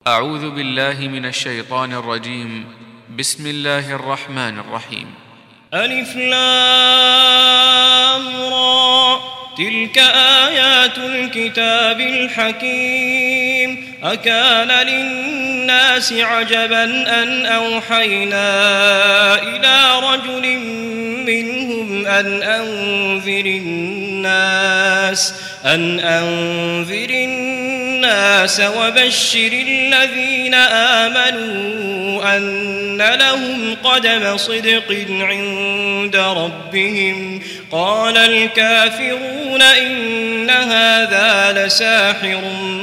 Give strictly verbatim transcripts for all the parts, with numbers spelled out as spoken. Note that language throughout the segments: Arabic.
أعوذ بالله من الشيطان الرجيم. بسم الله الرحمن الرحيم. ألف لام را، تلك آيات الكتاب الحكيم. أكان للناس عجبا أن أوحينا إلى رجل منهم أن أنذر الناس أن أنذر الناس وبشر الذين آمنوا أن لهم قدم صدق عند ربهم. قال الكافرون إن هذا لساحر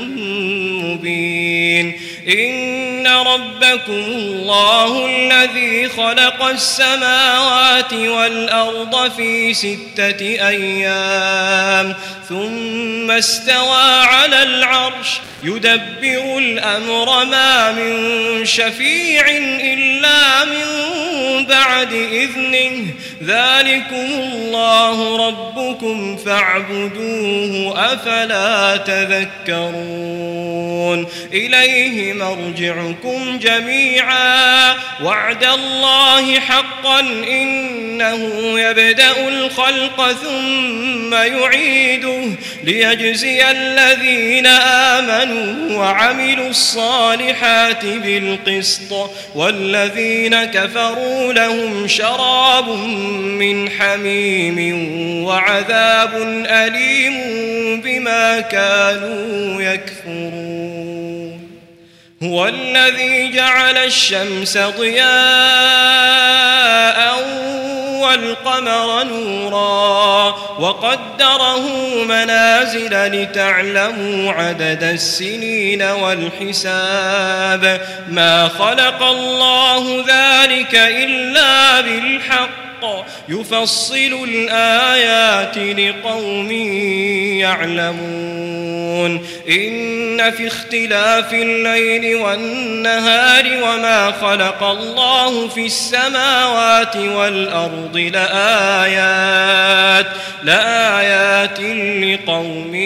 مبين. إن ربكم الله الذي خلق السماوات والأرض في ستة أيام ثم استوى على العرش يدبر الأمر ما من شفيع إلا من بعد إذنه. ذلكم الله ربكم فاعبدوه أفلا تذكرون. إليه مرجعكم جميعا وعد الله حقا إنه يبدأ الخلق ثم يعيده ليجزي الذين آمنوا وعملوا الصالحات بالقسط والذين كفروا لهم شراب من حميم وعذاب أليم بما كانوا يكفرون. هو الذي جعل الشمس ضياء والقمر نورا وقدره منازل لتعلموا عدد السنين والحساب. ما خلق الله ذلك إلا بالحق يفصل الآيات لقوم يعلمون. إن في اختلاف الليل والنهار وما خلق الله في السماوات والأرض لآيات لآيات لقوم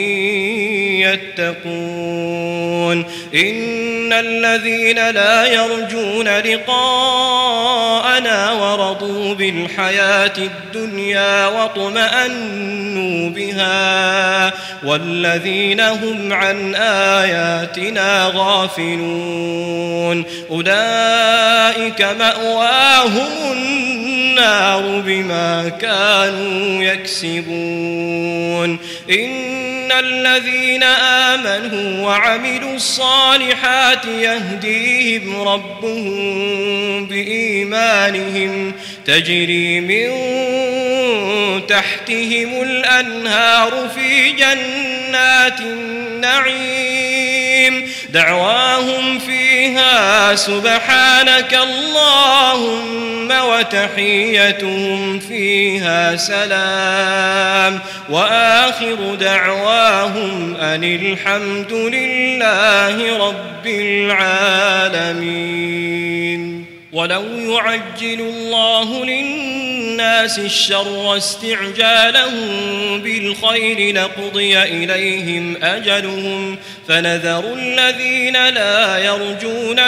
يتقون. إن الذين لا يرجون لقاءنا ورضوا بالحياة الدنيا واطمأنوا بها والذين هم عن آياتنا غافلون أولئك مأواهم النار بما كانوا يكسبون. إن الذين آمنوا وعملوا الصالحات يهديهم ربهم بإيمانهم تجري من تحتهم الأنهار في جنات النعيم دعواهم فيها سبحانك اللهم وتحيتهم فيها سلام وآخر دعواهم أن الحمد لله رب العالمين. ولو يعجل الله للناس الشر استعجالهم بالخير لقضي إليهم أجلهم فنذر الذين لا يرجون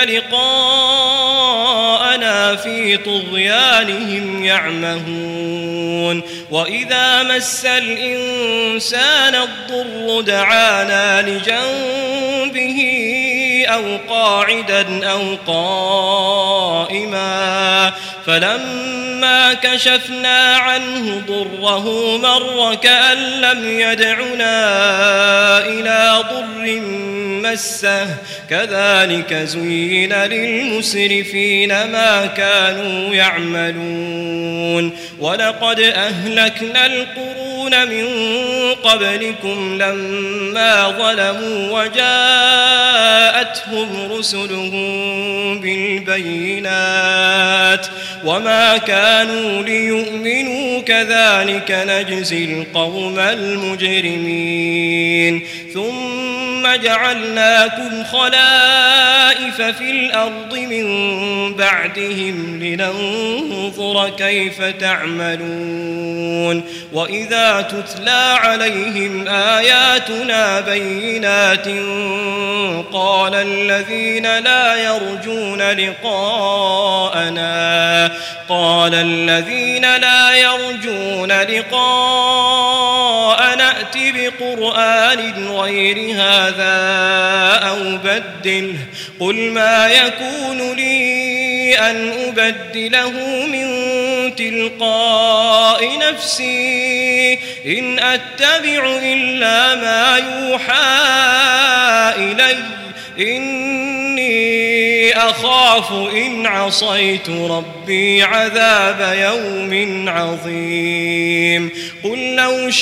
لقاءنا في طغيانهم يعمهون. وإذا مس الإنسان الضر دعانا لجنبه أو قاعدا أو قائما فلما كشفنا عنه ضره مر كأن لم يدعنا إلى ضر مسه كذلك زين للمسرفين ما كانوا يعملون. ولقد أهلكنا القرون من قبلكم لما ظلموا وجاءتهم رسلهم بالبينات وما كانوا ليؤمنوا كذلك نجزي القوم المجرمين. ثم جعلناكم خلائف نستخلف في الأرض من بعدهم لننظر كيف تعملون وإذا تتلى عليهم آياتنا بينات قال الذين لا يرجون لقاءنا قال الذين لا يرجون لقاءنا ائت بقرآن غير هذا أو بدله قل ما يكون لي أن أبدله من تلقاء نفسي إن أتبع إلا ما يوحى إلي إني أخاف إن عصيت ربي عذاب يوم عظيم قل لو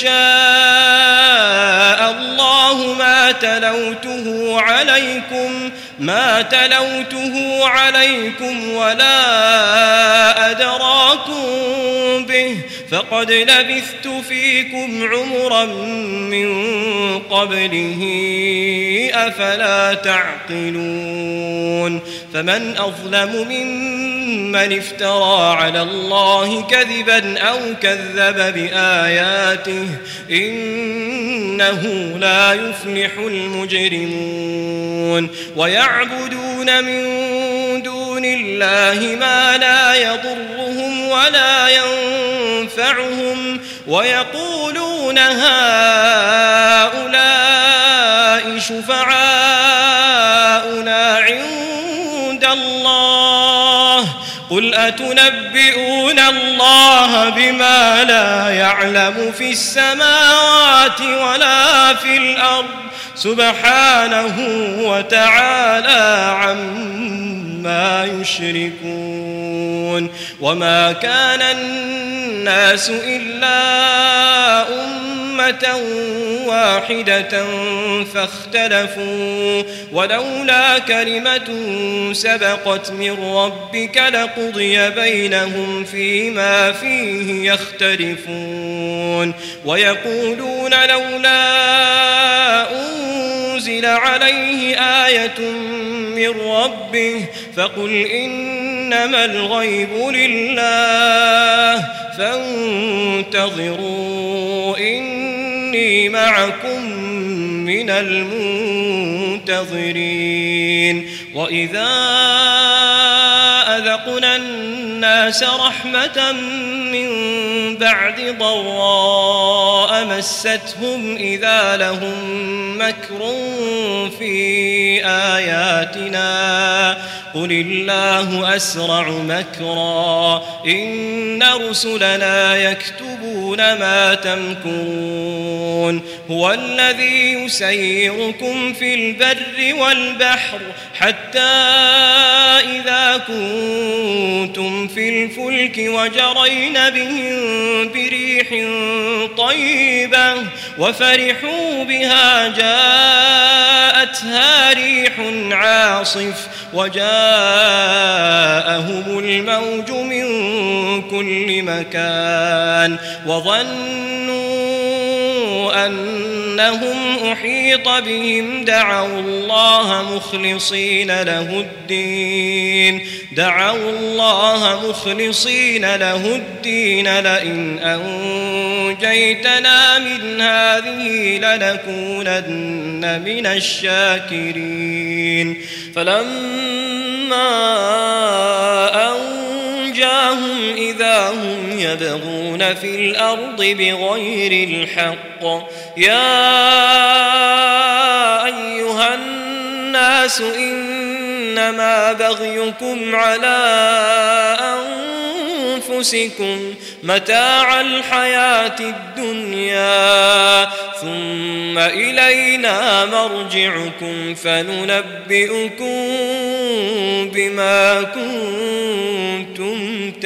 شاء الله ما تلوته عليكم ما تلوته عليكم ولا أدراكم به فقد لبثت فيكم عمرا من قبله أفلا تعقلون فمن أظلم ممن افترى على الله كذبا أو كذب بآياته إنه لا يفلح المجرمون ويعبدون من دون الله ما لا يضرهم ولا ينفعهم ويقولون هؤلاء شفعاؤنا عند الله قل أتنبئون الله بما لا يعلم في السماوات ولا في الأرض سبحانه وتعالى عما يشركون وما كان الناس إلا أمة واحدة فاختلفوا ولولا كلمة سبقت من ربك لقضي بينهم فيما فيه يختلفون ويقولون لولا أنزل عليه آية من ربه فقل إنما الغيب لله فانتظروا إني معكم من المنتظرين وإذا أذقنا الناس رحمة من بعد ضراء مستهم إذا لهم مكر في آياتنا قل الله أسرع مكرا إن رسلنا يكتبون ما تمكرون هو الذي يسيركم في البر والبحر حتى إذا كنتم في الفلك وجرين بهم بريح طيبة وفرحوا بها جاءتها ريح عاصف وجاءهم الموج من كل مكان وظنوا أنهم أحيط بهم دعوا الله مخلصين له الدين دعوا الله مخلصين له الدين لئن أنجيتنا من هذه لنكونن من الشاكرين فلما أنجاهم إذا هم يبغون في الأرض بغير الحق يا أيها الناس إنما بغيكم على أنفسكم متاع الحياة الدنيا ثم إلينا مرجعكم فننبئكم بما كنتم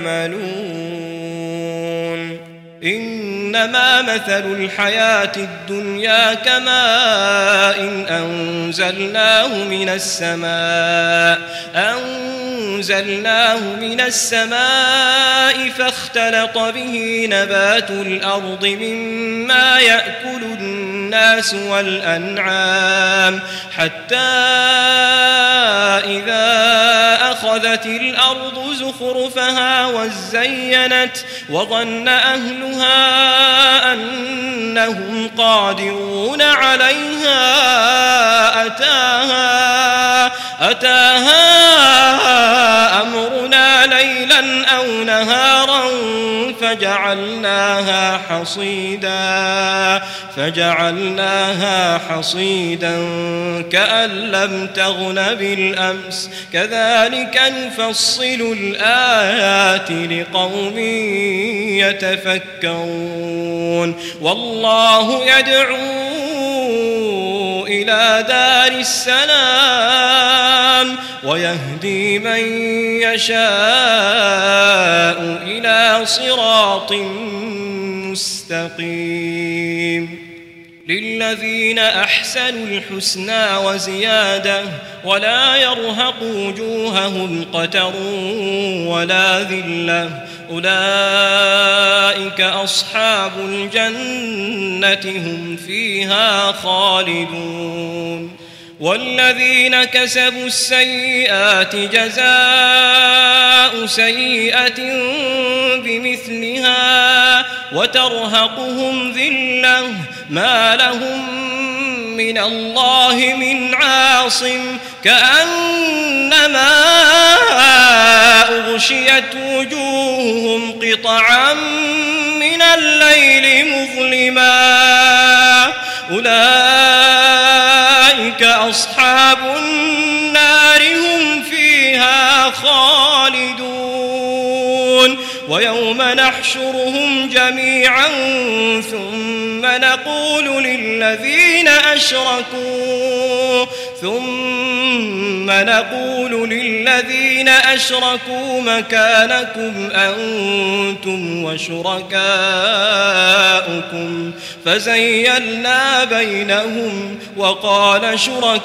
تعملون إنما مثل الحياة الدنيا كماء إن أنزلناه من السماء أنزلناه من السماء فاختلط به نبات الأرض مما يأكل الناس والأنعام حتى واتخذت الأرض زخرفها وزينت وظن أهلها أنهم قادرون عليها أتاها, أتاها أمرنا ليلا أو نهارا فجعلناها حصيدا فجعلناها حصيدا كأن لم تغن بالأمس كذلك نفصل الآيات لقوم يتفكرون والله يدعو إلى دار السلام ويهدي من يشاء إلى صراط مستقيم للذين أحسنوا الحسنى وزيادة ولا يرهق وجوههم قتر ولا ذلة أولئك أصحاب الجنة هم فيها خالدون والذين كسبوا السيئات جزاء سيئة بمثلها وترهقهم ذلة ما لهم من الله من عاصم كأنما أغشيت وجوههم قطعا من الليل مظلما أولئك أصحاب النار هم فيها خالدون ويوم نحشرهم جميعا ثم نقول للذين أشركوا ثم نقول للذين أشركوا مكانكم أنتم وشركاؤكم فزيلنا بينهم وقال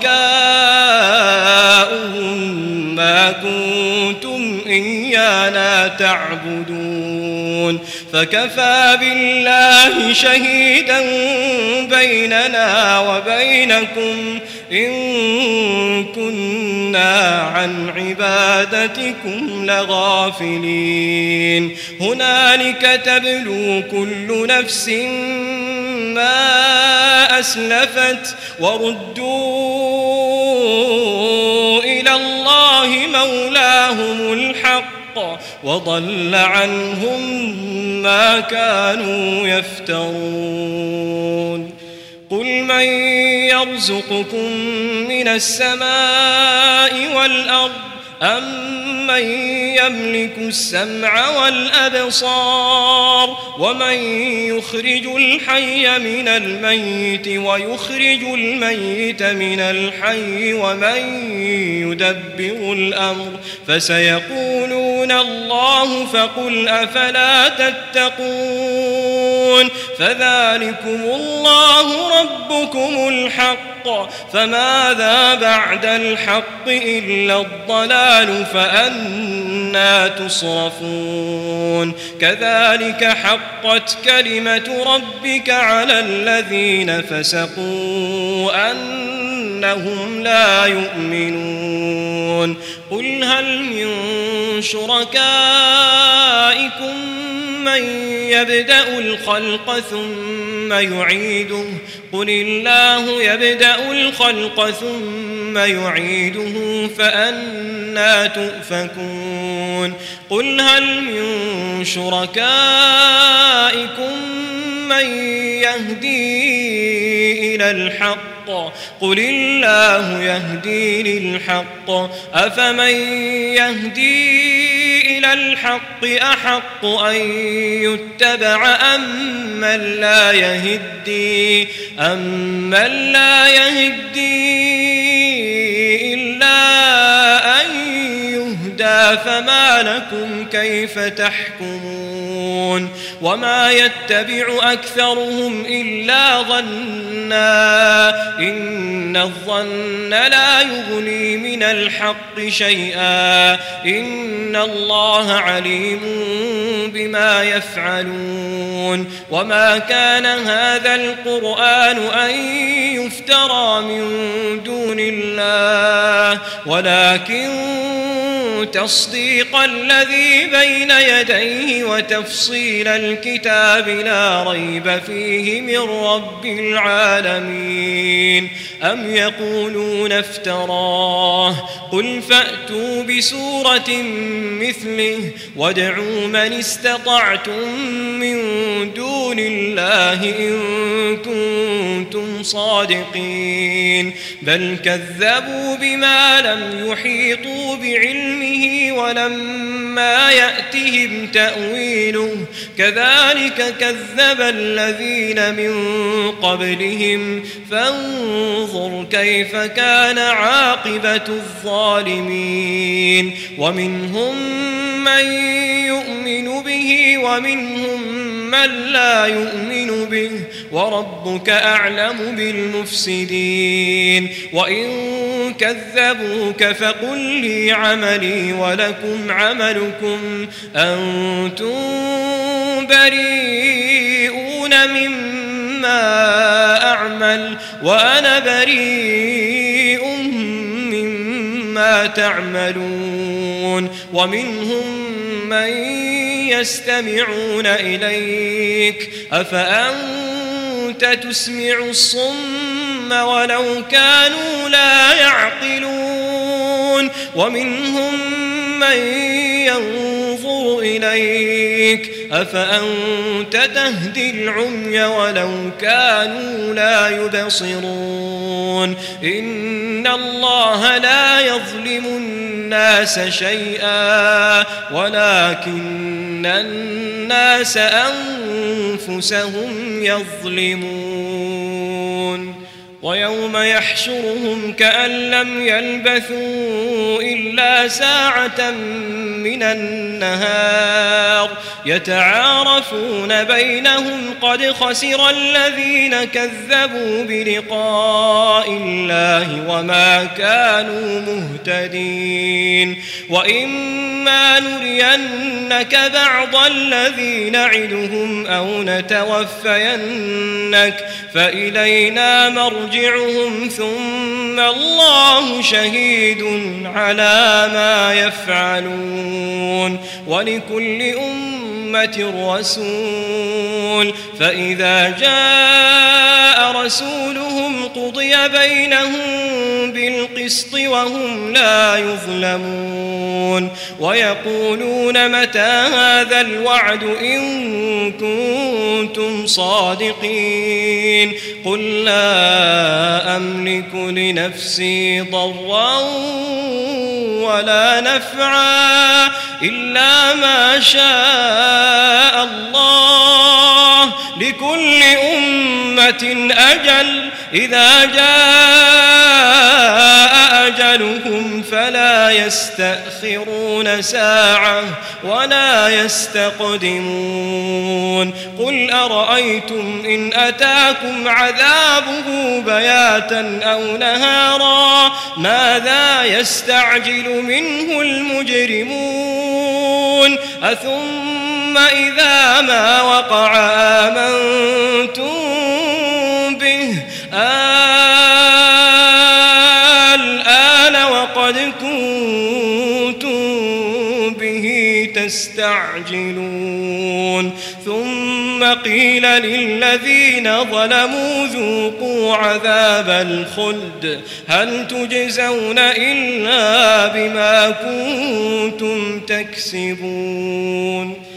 شركاؤهم ما كنتم إيانا تعبدون فكفى بالله شهيدا بيننا وبينكم إن كنا عن عبادتكم لغافلين هنالك تبلو كل نفس ما أسلفت وردوا إلى الله مولاهم الحق وضل عنهم ما كانوا يفترون قل من يرزقكم من السماء والأرض أمن يملك السمع والأبصار ومن يخرج الحي من الميت ويخرج الميت من الحي ومن يدبر الأمر فسيقولون الله فقل أفلا تتقون فذلكم الله ربكم الحق فماذا بعد الحق إلا الضلال فأنى تصرفون كذلك حقت كلمة ربك على الذين فسقوا أنهم لا يؤمنون قل هل من شركائكم من يبدأ الخلق ثم يعيده قل الله يبدأ الخلق ثم يعيده فأنى تؤفكون قل هل من شركائكم من يهدي إلى الحق قل الله يهدي للحق أفمن يهدي إلى الحق أحق أن يتبع أم من لا يهدي أم من لا يهدي إلا أن يهدى فما لكم كيف تحكمون وما يتبع أكثرهم إلا ظنا إن الظن لا يغني من الحق شيئا إن الله عليم بما يفعلون وما كان هذا القرآن أن يفترى من دون الله ولكن تصديق الذي بين يديه وتفصيل الكتاب لا ريب فيه من رب العالمين. أم يقولون افتراه قل فأتوا بسورة مثله وادعوا من استطعتم من دون الله إن كنتم صادقين. بل كذبوا بما لم يحيطوا بعلمه ولما يأتهم تأويله كذلك كذب الذين من قبلهم فانظر كيف كان عاقبة الظالمين. ومنهم من يؤمن به ومنهم من لا يؤمن به وربك أعلم بالمفسدين. وإن كذبوك فقل لي عملي ولكم عملكم أنتم بريئون مما أعمل وأنا بريء مما تعملون. ومنهم من يستمعون إليك أفأنت تسمع الصم ولو كانوا لا يعقلون. ومنهم من ينظر إليك أفأنت تهدي العمي ولو كانوا لا يبصرون. إن الله لا يظلم الناس شيئا ولكن الناس أنفسهم يظلمون. ويوم يحشرهم كأن لم يلبثوا إلا ساعة من النهار يتعارفون بينهم قد خسر الذين كذبوا بلقاء الله وما كانوا مهتدين. وإما نرينك بعض الذي نعدهم أو نتوفينك فإلينا مرجعهم ثم الله شهيد على ما يفعلون. ولكل أمة رسول فإذا جاء رسولهم قضي بينهم بالقسط وهم لا يظلمون. ويقولون متى هذا الوعد إن كنتم صادقين. قل لا أملك لنفسي ضرا ولا نفعا إلا ما شاء الله لكل أمة أجل إذا جاء أجلهم فلا يستأخرون ساعة ولا يستقدمون. قل أرأيتم إن أتاكم عذابه بياتا أو نهارا ماذا يستعجل منه المجرمون أثم إذا ما وقع آمنتم به الآن وقد كنتم به تستعجلون. ثم قيل للذين ظلموا ذوقوا عذاب الخلد هل تجزون إلا بما كنتم تكسبون.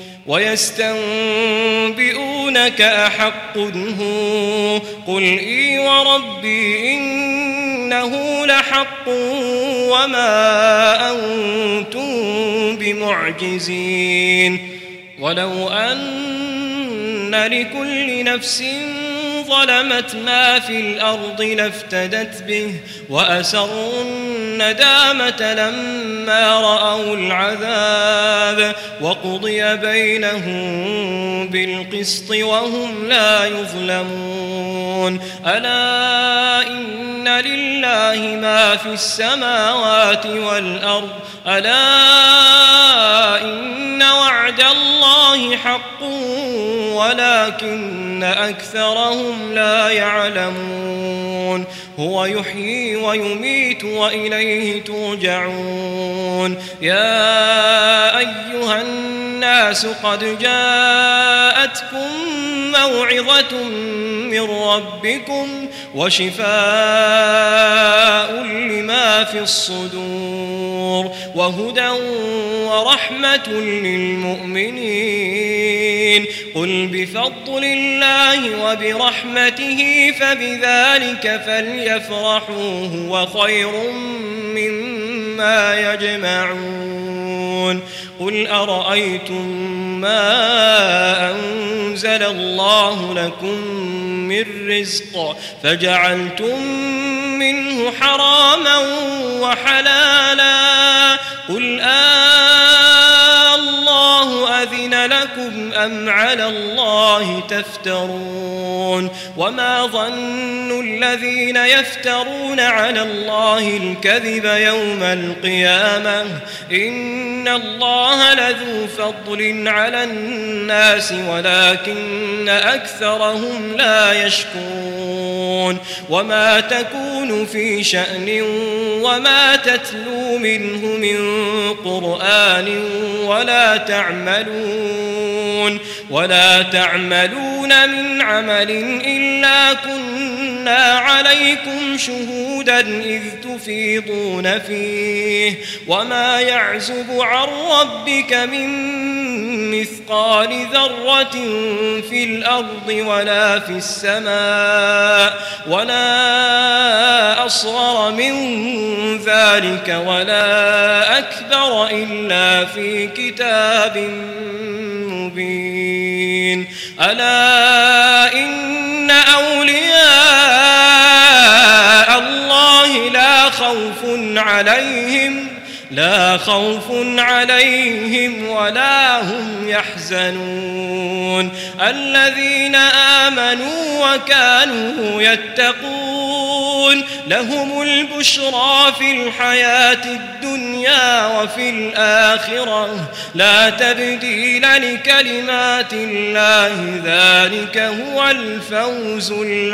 ويستنبئونك أحق هو قل إي وربي إنه لحق وما أنتم بمعجزين. ولو أن لكل نفس ظلمت ما في الأرض لافتدت به وأسروا الندامة لما رأوا العذاب وقضي بينهم بالقسط وهم لا يظلمون. ألا إن لله ما في السماوات والأرض ألا إن وعد الله حق ولكن أكثرهم لا يعلمون. هو يحيي ويميت وإليه ترجعون. يا أيها الناس قد جاءتكم موعظة من ربكم وشفاء لما في الصدور وهدى ورحمة للمؤمنين. قل بفضل الله وبرحمته فبذلك فليفرحوا هو خير مما يجمعون. قل أرأيتم ما أنزل الله لكم من رزق فجعلتم منه حراما وحلالا قل آه الله أذن لكم أم على الله تفترون. وما ظن الذين يفترون على الله الكذب يوم القيامة إن الله لذو فضل على الناس ولكن أكثرهم لا يشكرون. وما تكون في شأن وما تتلو منه من قرآن ولا تعملون ولا تعملون من عمل إلا كنا عليكم شهودا إذ تفيضون فيه وما يعزب عن ربك من مثقال ذرة في الأرض ولا في السماء ولا أصغر من ذلك ولا أكبر إلا في كتاب مبين. ألا إن أولياء الله لا خوف عليهم لا خوف عليهم ولا هم يحزنون الذين آمنوا وكانوا يتقون لهم البشرى في الحياة الدنيا وفي الآخرة لا تبديل لكلمات الله ذلك هو الفوز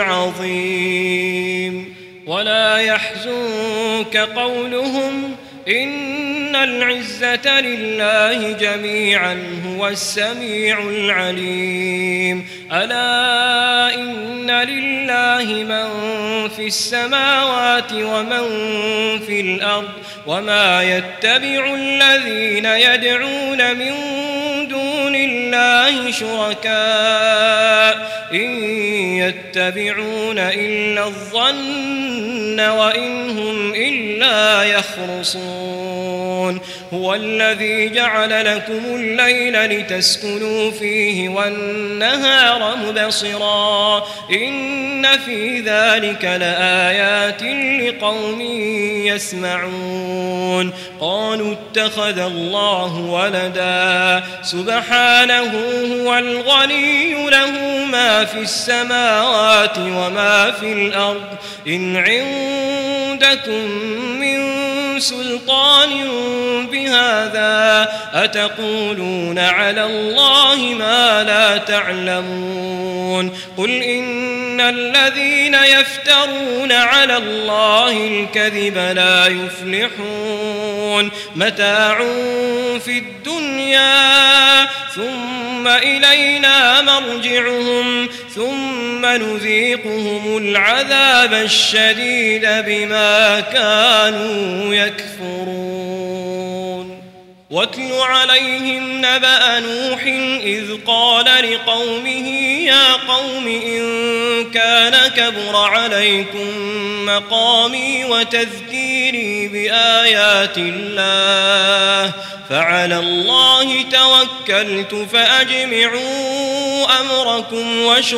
العظيم. ولا يحزنك قولهم إن العزة لله جميعا هو السميع العليم. ألا إن لله من في السماوات ومن في الأرض وما يتبع الذين يدعون من دون الله شركاء إن يتبعون إلا الظن وإن هم إلا يخرصون. هو الذي جعل لكم الليل لتسكنوا فيه والنهار مبصرا إن في ذلك لآيات لقوم يسمعون. قالوا اتخذ الله ولدا سبحانه هو الغني له ما في السماوات وما في الأرض إن عندكم من سلطان بهذا أتقولون على الله ما لا تعلمون. قل إن الذين يفترون على الله الكذب لا يفلحون متاع في الدنيا ثم إلينا مرجعهم ثم نذيقهم العذاب الشديد بما كانوا يكفرون. واتل عليهم نبأ نوح إذ قال لقومه يا قوم إن كان كبر عليكم مقامي وتذكيري بآيات الله فعلى الله توكلت فأجمعوا أمركم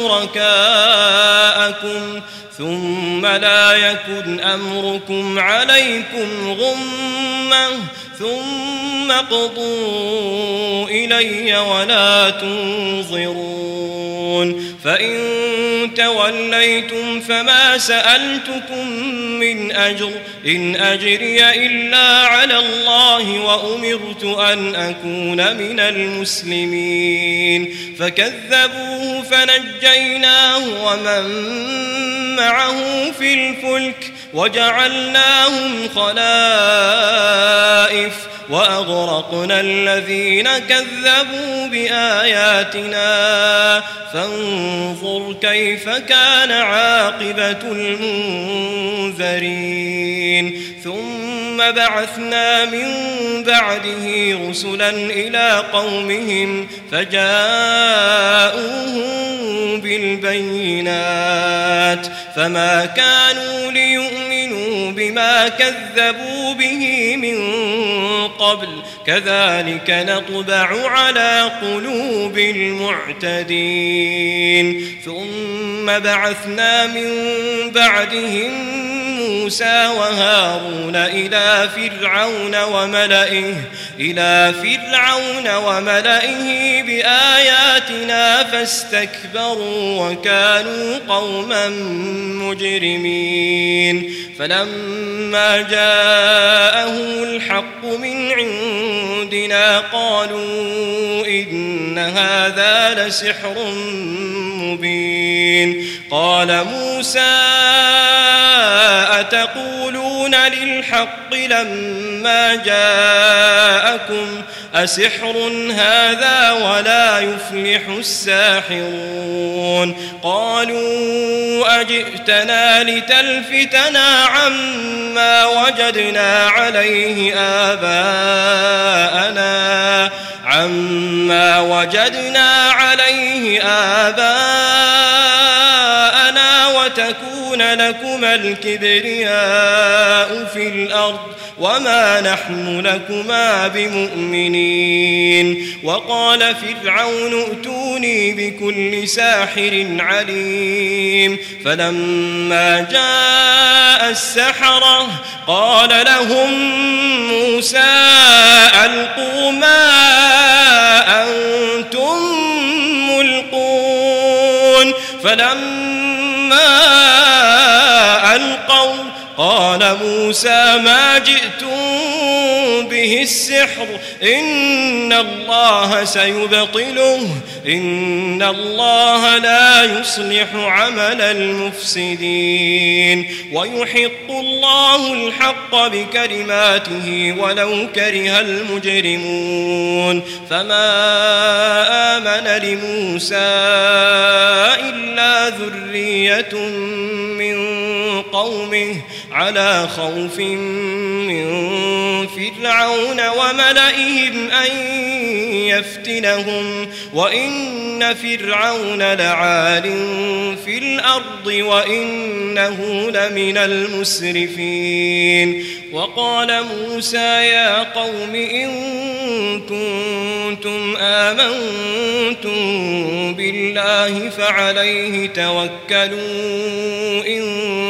وشركاءكم ثم لا يكن أمركم عليكم غمة ثم اقضوا إلي ولا تنظرون. فإن توليتم فما سألتكم من أجر إن أجري إلا على الله وأمرت أن أكون من المسلمين فكذبوه فنجيناه ومن معه في الفلك وجعلناهم خلائف وأغرقنا الذين كذبوا بآياتنا فانظر كيف كان عاقبة المنذرين ثم بعثنا من بعده رسلا إلى قومهم فجاءوهم بالبينات فما كانوا ليؤمنوا بما كذبوا به من قبل كذلك نطبع على قلوب المعتدين ثم بعثنا من بعدهم موسى وهارون إلى فرعون وملئه إلى فرعون وملئه بآياتنا فاستكبروا وكانوا قوما مجرمين فلما جاءهم الحق من عندنا قالوا إن هذا لسحر مبين قال موسى أتقولون للحق لما جاءكم أسحر هذا ولا يفلح الساحرون قالوا أجئتنا لتلفتنا عما وجدنا عليه آباءنا عما وجدنا عليه آباءنا وتكون لكما الكبرياء في الأرض وما نحن لكما بمؤمنين وقال فرعون ائتوني بكل ساحر عليم فلما جاء السحرة قال لهم موسى ألقوا ما أنتم ملقون فلما ألقوا قال موسى ما جئتم به السحر إن الله سيبطله إن الله لا يصلح عمل المفسدين ويحق الله الحق بكلماته ولو كره المجرمون فما آمن لموسى إلا ذرية من قومه على خوف من فرعون وملئهم أن يفتنهم وإن فرعون لعال في الأرض وإنه لمن المسرفين وقال موسى يا قوم إن كنتم آمنتم بالله فعليه توكلوا إن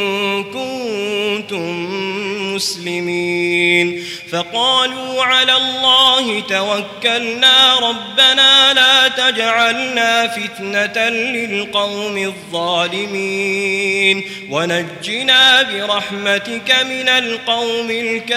كنتم مسلمين فقالوا على الله توكلنا ربنا لا تجعلنا فتنة للقوم الظالمين ونجنا برحمتك من القوم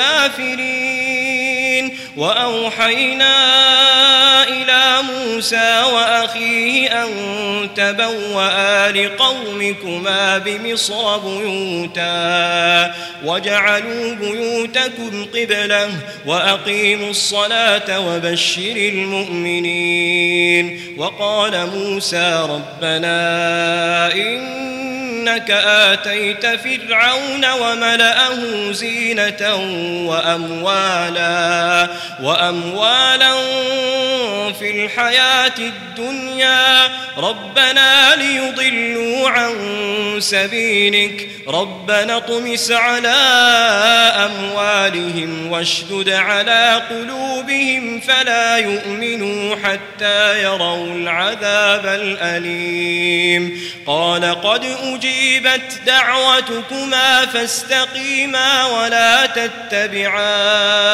الكافرين وأوحينا إلى موسى وأخيه أن تبوأ لقومكما بمصر بيوتا وجعلوا بيوتكم قبلة وأقيموا الصلاة وبشر المؤمنين وقال موسى ربنا إنك آتيت فرعون وملأه زينة وأموالا وأموالا في الحياة الدنيا ربنا ليضلوا عن سبيلك ربنا اطمس على أموالهم واشدد على قلوبهم فلا يؤمنوا حتى يروا العذاب الأليم قال قد أجيبت دعوتكما فاستقيما ولا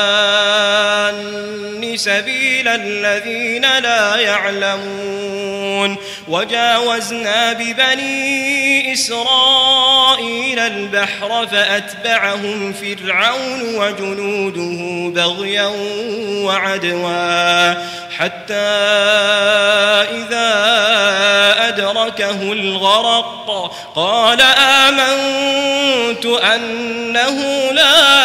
تتبعان سبيل الذين لا يعلمون وجاوزنا ببني إسرائيل البحر فأتبعهم فرعون وجنوده بغيا وعدوا حتى إذا أدركه الغرق قال آمنت أنه لا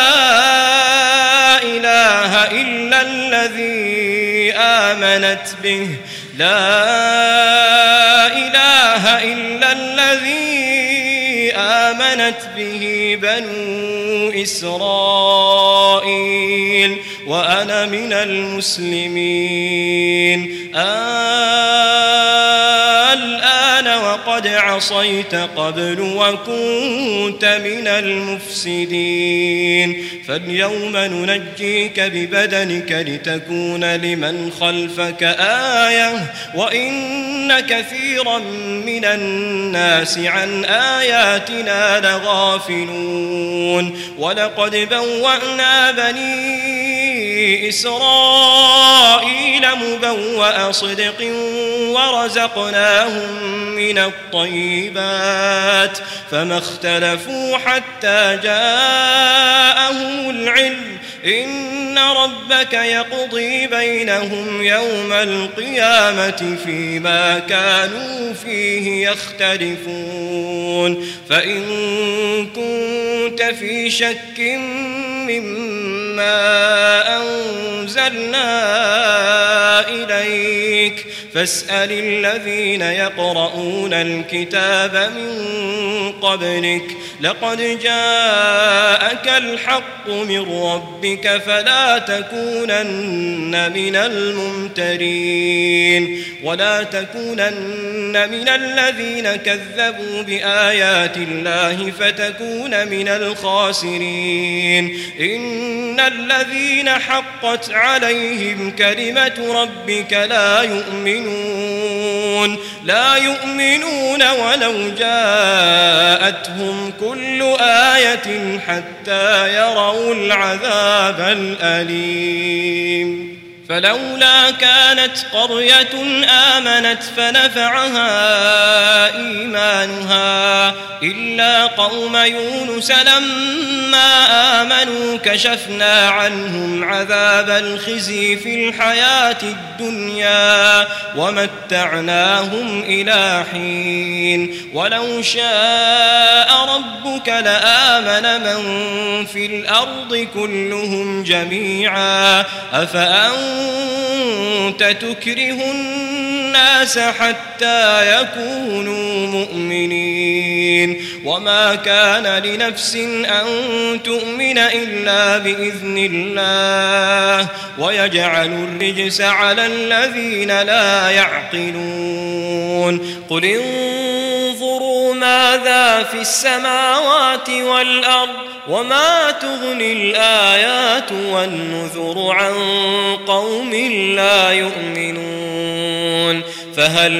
إله إلا الذي آمنت به لا إله إلا الذي آمنت به بنو إسرائيل وأنا من المسلمين الآن وقد عصيت قبل وكنت من المفسدين فاليوم ننجيك ببدنك لتكون لمن خلفك آية وإن كثيرا من الناس عن آياتنا لغافلون ولقد بوأنا بني إسرائيل مبوأ صدق ورزقناهم من الطيبات فما اختلفوا حتى جاءهم العلم إن ربك يقضي بينهم يوم القيامة فيما كانوا فيه يختلفون فإن كنت في شك مما أنزلنا إليك فاسأل الذين يقرؤون الكتاب من قبلك لقد جاءك الحق من ربك فلا تكونن من الممترين ولا تكونن من الذين كذبوا بآيات الله فتكون من الخاسرين إن الذين حقت عليهم كلمة ربك لا يؤمنون لا يؤمنون ولو جاءتهم كل آية حتى يروا العذاب الأليم فلولا كانت قرية آمنت فنفعها إيمانها إلا قوم يونس لما آمنوا كشفنا عنهم عذاب الخزي في الحياة الدنيا ومتعناهم إلى حين ولو شاء ربك لآمن من في الأرض كلهم جميعا أفأنت أنت تكره الناس حتى يكونوا مؤمنين وما كان لنفس أن تؤمن إلا بإذن الله ويجعل الرجس على الذين لا يعقلون قل انظروا ماذا في السماوات والأرض وما تغني الآيات والنذر عن قوم لا يؤمنون فهل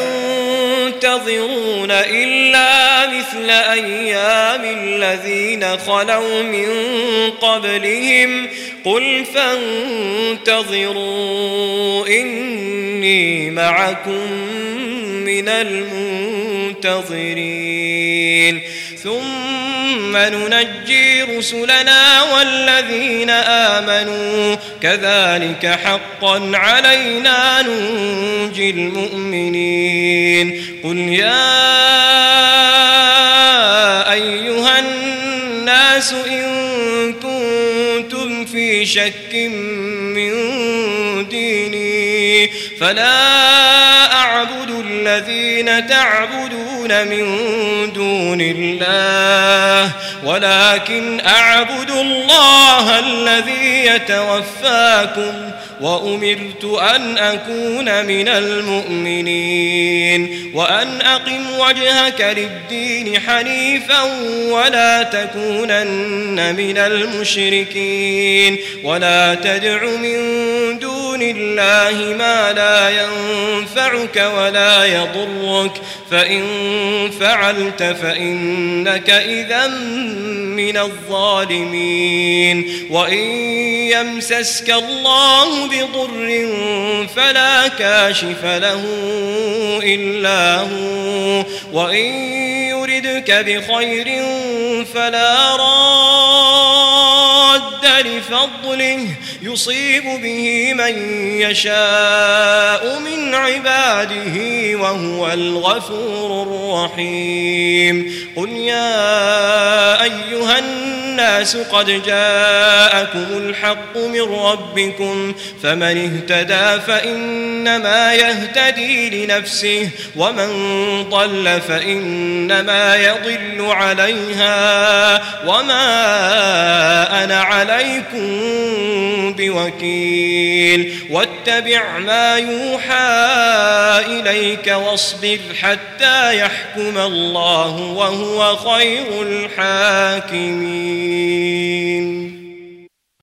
ينتظرون إلا مثل أيام الذين خلوا من قبلهم قل فانتظروا إني معكم من المنتظرين ثم ننجي رسلنا والذين آمنوا كذلك حقا علينا ننجي المؤمنين قل يا أيها الناس إن كنتم في شك من ديني فلا أعبد الذين تعبدون من دون الله ولكن أعبد الله الذي يتوفاكم وأمرت أن أكون من المؤمنين وأن أقم وجهك للدين حنيفا ولا تكونن من المشركين ولا تدع من دون الله ما لا ينفعك ولا يضرك فإن فعلت فإنك إذا من الظالمين وإن يمسسك الله بضر فلا كاشف له إلا هو وإن يردك بخير فلا راد لفضله يصيب به من يشاء من عباده وهو الغفور الرحيم قل يا أيها الناس قد جاءكم الحق من ربكم فمن اهتدى فإنما يهتدي لنفسه ومن ضل فإنما يضل عليها وما أنا عليكم بوكيل واتبع ما يوحى إليك واصبر حتى يحكم الله وهو خير الحاكمين.